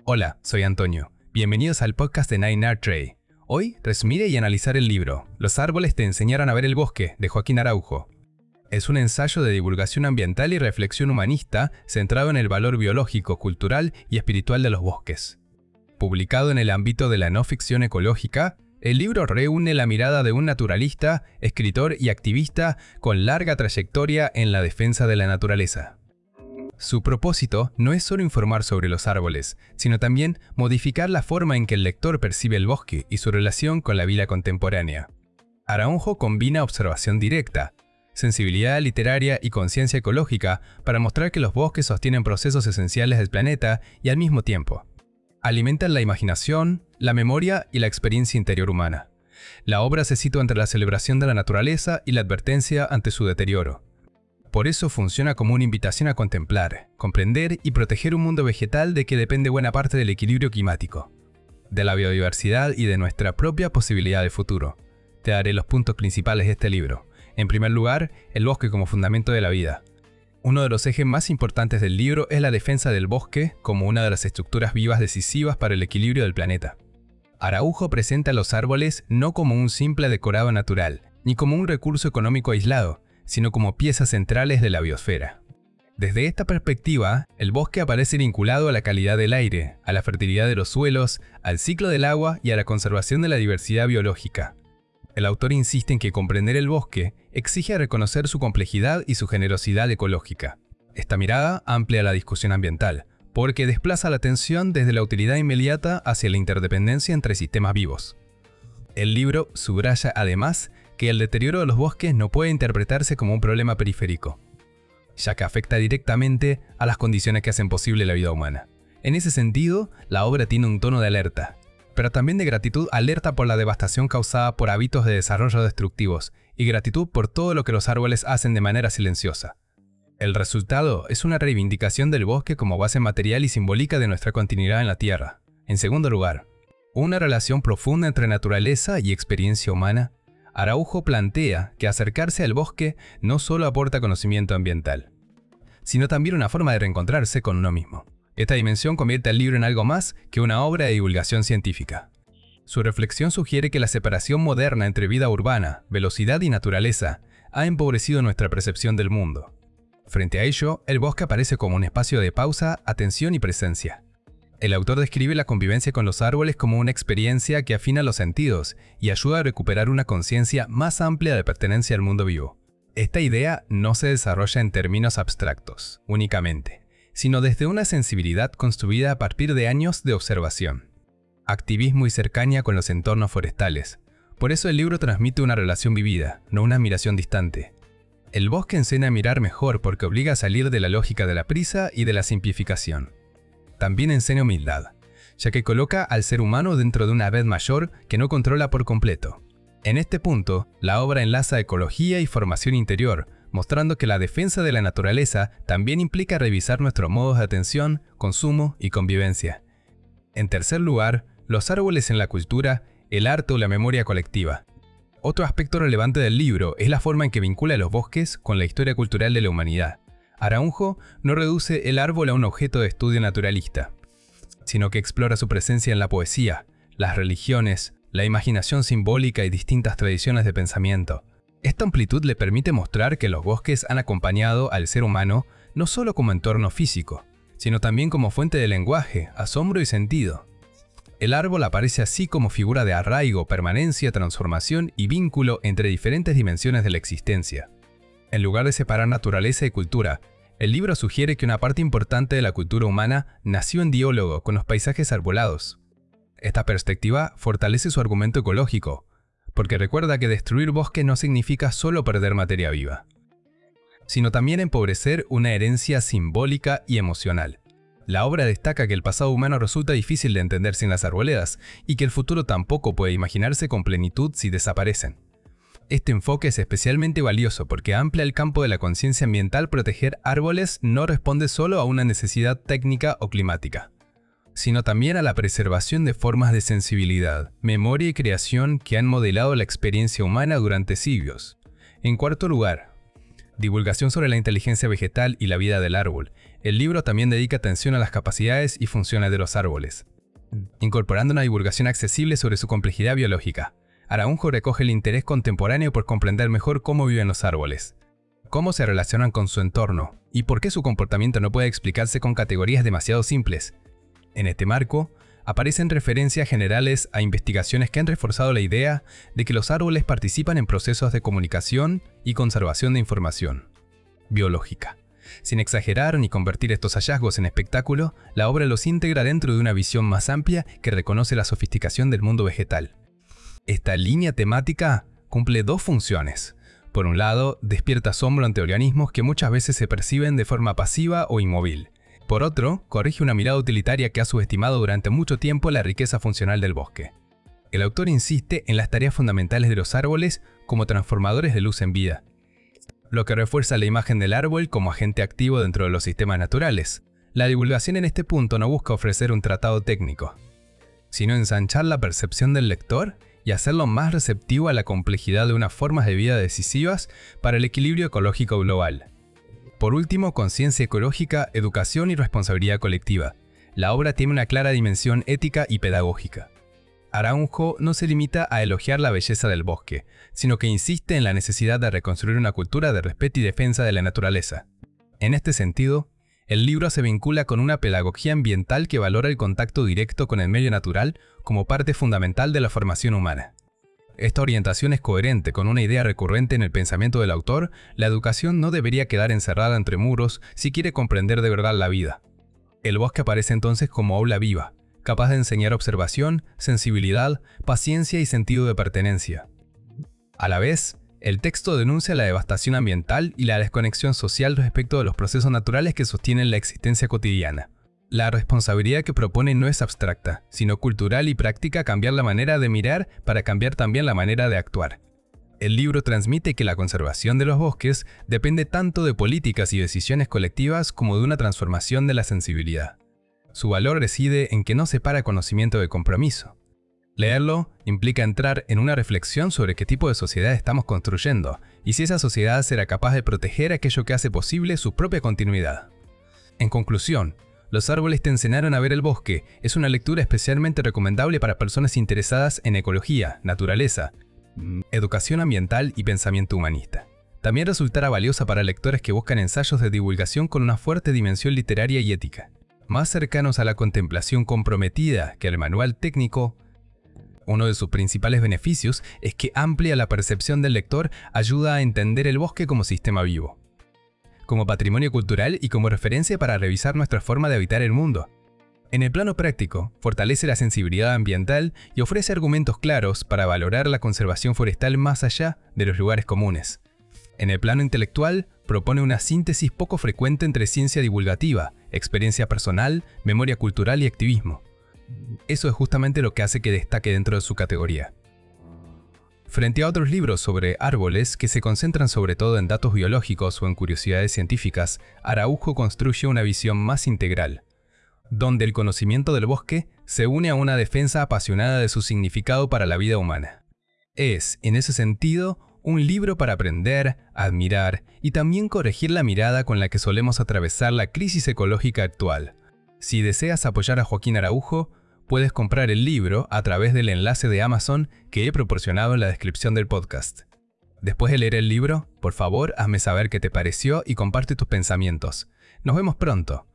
Hola, soy Antonio. Bienvenidos al podcast de Nine Art Trade. Hoy resumiré y analizar el libro Los árboles te enseñaron a ver el bosque, de Joaquín Araujo. Es un ensayo de divulgación ambiental y reflexión humanista centrado en el valor biológico, cultural y espiritual de los bosques. Publicado en el ámbito de la no ficción ecológica, el libro reúne la mirada de un naturalista, escritor y activista con larga trayectoria en la defensa de la naturaleza. Su propósito no es solo informar sobre los árboles, sino también modificar la forma en que el lector percibe el bosque y su relación con la vida contemporánea. Araujo combina observación directa, sensibilidad literaria y conciencia ecológica para mostrar que los bosques sostienen procesos esenciales del planeta y al mismo tiempo alimentan la imaginación, la memoria y la experiencia interior humana. La obra se sitúa entre la celebración de la naturaleza y la advertencia ante su deterioro. Por eso funciona como una invitación a contemplar, comprender y proteger un mundo vegetal de que depende buena parte del equilibrio climático, de la biodiversidad y de nuestra propia posibilidad de futuro. Te daré los puntos principales de este libro. En primer lugar, el bosque como fundamento de la vida. Uno de los ejes más importantes del libro es la defensa del bosque como una de las estructuras vivas decisivas para el equilibrio del planeta. Araujo presenta a los árboles no como un simple decorado natural, ni como un recurso económico aislado, sino como piezas centrales de la biosfera. Desde esta perspectiva, el bosque aparece vinculado a la calidad del aire, a la fertilidad de los suelos, al ciclo del agua y a la conservación de la diversidad biológica. El autor insiste en que comprender el bosque exige reconocer su complejidad y su generosidad ecológica. Esta mirada amplia la discusión ambiental, porque desplaza la atención desde la utilidad inmediata hacia la interdependencia entre sistemas vivos. El libro subraya además que el deterioro de los bosques no puede interpretarse como un problema periférico, ya que afecta directamente a las condiciones que hacen posible la vida humana. En ese sentido, la obra tiene un tono de alerta, pero también de gratitud, alerta por la devastación causada por hábitos de desarrollo destructivos y gratitud por todo lo que los árboles hacen de manera silenciosa. El resultado es una reivindicación del bosque como base material y simbólica de nuestra continuidad en la Tierra. En segundo lugar, una relación profunda entre naturaleza y experiencia humana. Araujo plantea que acercarse al bosque no solo aporta conocimiento ambiental, sino también una forma de reencontrarse con uno mismo. Esta dimensión convierte al libro en algo más que una obra de divulgación científica. Su reflexión sugiere que la separación moderna entre vida urbana, velocidad y naturaleza ha empobrecido nuestra percepción del mundo. Frente a ello, el bosque aparece como un espacio de pausa, atención y presencia. El autor describe la convivencia con los árboles como una experiencia que afina los sentidos y ayuda a recuperar una conciencia más amplia de pertenencia al mundo vivo. Esta idea no se desarrolla en términos abstractos, únicamente, sino desde una sensibilidad construida a partir de años de observación, activismo y cercanía con los entornos forestales. Por eso el libro transmite una relación vivida, no una admiración distante. El bosque enseña a mirar mejor porque obliga a salir de la lógica de la prisa y de la simplificación. También enseña humildad, ya que coloca al ser humano dentro de una red mayor que no controla por completo. En este punto, la obra enlaza ecología y formación interior, mostrando que la defensa de la naturaleza también implica revisar nuestros modos de atención, consumo y convivencia. En tercer lugar, los árboles en la cultura, el arte o la memoria colectiva. Otro aspecto relevante del libro es la forma en que vincula los bosques con la historia cultural de la humanidad. Araujo no reduce el árbol a un objeto de estudio naturalista, sino que explora su presencia en la poesía, las religiones, la imaginación simbólica y distintas tradiciones de pensamiento. Esta amplitud le permite mostrar que los bosques han acompañado al ser humano no solo como entorno físico, sino también como fuente de lenguaje, asombro y sentido. El árbol aparece así como figura de arraigo, permanencia, transformación y vínculo entre diferentes dimensiones de la existencia. En lugar de separar naturaleza y cultura, el libro sugiere que una parte importante de la cultura humana nació en diálogo con los paisajes arbolados. Esta perspectiva fortalece su argumento ecológico, porque recuerda que destruir bosques no significa solo perder materia viva, sino también empobrecer una herencia simbólica y emocional. La obra destaca que el pasado humano resulta difícil de entender sin las arboledas y que el futuro tampoco puede imaginarse con plenitud si desaparecen. Este enfoque es especialmente valioso porque amplía el campo de la conciencia ambiental. Proteger árboles no responde solo a una necesidad técnica o climática, sino también a la preservación de formas de sensibilidad, memoria y creación que han modelado la experiencia humana durante siglos. En cuarto lugar, Divulgación sobre la inteligencia vegetal y la vida del árbol. El libro también dedica atención a las capacidades y funciones de los árboles, incorporando una divulgación accesible sobre su complejidad biológica. Araújo recoge el interés contemporáneo por comprender mejor cómo viven los árboles, cómo se relacionan con su entorno y por qué su comportamiento no puede explicarse con categorías demasiado simples. En este marco, aparecen referencias generales a investigaciones que han reforzado la idea de que los árboles participan en procesos de comunicación y conservación de información biológica. Sin exagerar ni convertir estos hallazgos en espectáculo, la obra los integra dentro de una visión más amplia que reconoce la sofisticación del mundo vegetal. Esta línea temática cumple dos funciones. Por un lado, despierta asombro ante organismos que muchas veces se perciben de forma pasiva o inmóvil. Por otro, corrige una mirada utilitaria que ha subestimado durante mucho tiempo la riqueza funcional del bosque. El autor insiste en las tareas fundamentales de los árboles como transformadores de luz en vida, lo que refuerza la imagen del árbol como agente activo dentro de los sistemas naturales. La divulgación en este punto no busca ofrecer un tratado técnico, sino ensanchar la percepción del lector y hacerlo más receptivo a la complejidad de unas formas de vida decisivas para el equilibrio ecológico global. Por último, conciencia ecológica, educación y responsabilidad colectiva. La obra tiene una clara dimensión ética y pedagógica. Araújo no se limita a elogiar la belleza del bosque, sino que insiste en la necesidad de reconstruir una cultura de respeto y defensa de la naturaleza. En este sentido, el libro se vincula con una pedagogía ambiental que valora el contacto directo con el medio natural como parte fundamental de la formación humana. Esta orientación es coherente con una idea recurrente en el pensamiento del autor: la educación no debería quedar encerrada entre muros si quiere comprender de verdad la vida. El bosque aparece entonces como aula viva, capaz de enseñar observación, sensibilidad, paciencia y sentido de pertenencia. A la vez, el texto denuncia la devastación ambiental y la desconexión social respecto de los procesos naturales que sostienen la existencia cotidiana. La responsabilidad que propone no es abstracta, sino cultural y práctica: cambiar la manera de mirar para cambiar también la manera de actuar. El libro transmite que la conservación de los bosques depende tanto de políticas y decisiones colectivas como de una transformación de la sensibilidad. Su valor reside en que no separa conocimiento de compromiso. Leerlo implica entrar en una reflexión sobre qué tipo de sociedad estamos construyendo y si esa sociedad será capaz de proteger aquello que hace posible su propia continuidad. En conclusión, Los árboles te enseñaron a ver el bosque es una lectura especialmente recomendable para personas interesadas en ecología, naturaleza, educación ambiental y pensamiento humanista. También resultará valiosa para lectores que buscan ensayos de divulgación con una fuerte dimensión literaria y ética. Más cercanos a la contemplación comprometida que al manual técnico, uno de sus principales beneficios es que amplia la percepción del lector, ayuda a entender el bosque como sistema vivo, como patrimonio cultural y como referencia para revisar nuestra forma de habitar el mundo. En el plano práctico, fortalece la sensibilidad ambiental y ofrece argumentos claros para valorar la conservación forestal más allá de los lugares comunes. En el plano intelectual, propone una síntesis poco frecuente entre ciencia divulgativa, experiencia personal, memoria cultural y activismo. Eso es justamente lo que hace que destaque dentro de su categoría. Frente a otros libros sobre árboles que se concentran sobre todo en datos biológicos o en curiosidades científicas, Araújo construye una visión más integral, donde el conocimiento del bosque se une a una defensa apasionada de su significado para la vida humana. Es, en ese sentido, un libro para aprender, admirar y también corregir la mirada con la que solemos atravesar la crisis ecológica actual. Si deseas apoyar a Joaquín Araújo, puedes comprar el libro a través del enlace de Amazon que he proporcionado en la descripción del podcast. Después de leer el libro, por favor, hazme saber qué te pareció y comparte tus pensamientos. Nos vemos pronto.